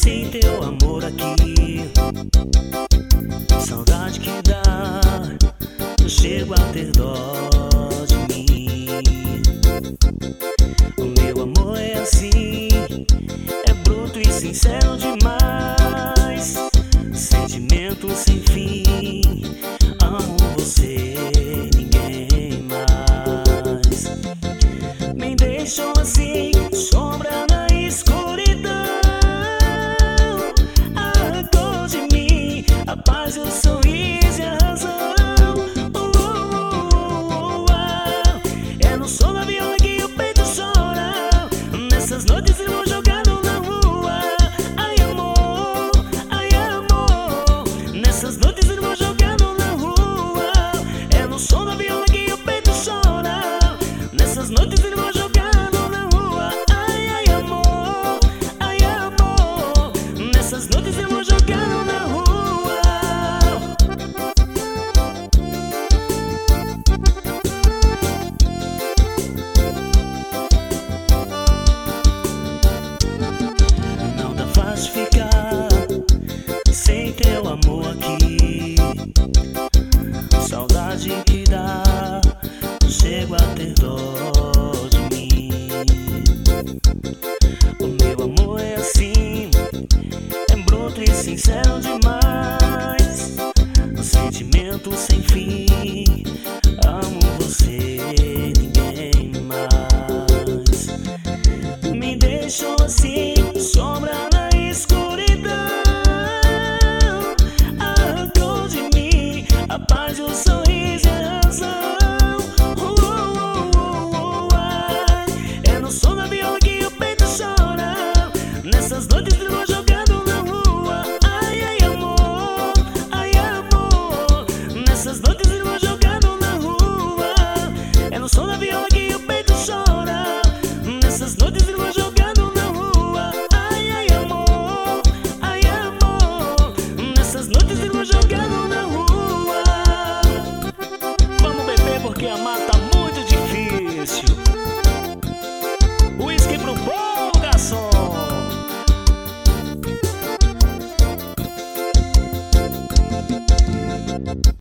sem teu amor aqui. Saudade que dá, eu chego a ter dó de mim. O meu amor é assim, é bruto e sincero demais. Sentimento sem fim, amo você, ninguém mais. Me deixou assim, sombra na escuridão. A cor de mim, a paz e o sorriso e a razão. É no som da viola que o peito chora. Nessas noites eu vou jogado na rua. Ai amor, nessas noites eu vou jogado na rua. É no som da viola que o peito chora. Nessas noites eu vou jogado na rua. Ai amor, nessas noites eu vou jogado na rua. Não dá fácil ficar sem teu amor aqui. Saudade que dá, chego a ter dó de mim. O meu amor é assim, é bruto e sincero demais. Um sentimento sem fim, amo você, ninguém mais. Me deixou assim, sombra na escuridão. A cor de mim, a paz e o sorriso e a razão. É no som da viola que o peito chora. Nessas noites eu vou jogado na rua. Ai amor, nessas noites eu vou jogado na rua. É no som da viola que o peito chora. Nessas noites eu vou jogado na rua. Ai amor, nessas noites eu vou jogado na rua. Vamos beber porque a mata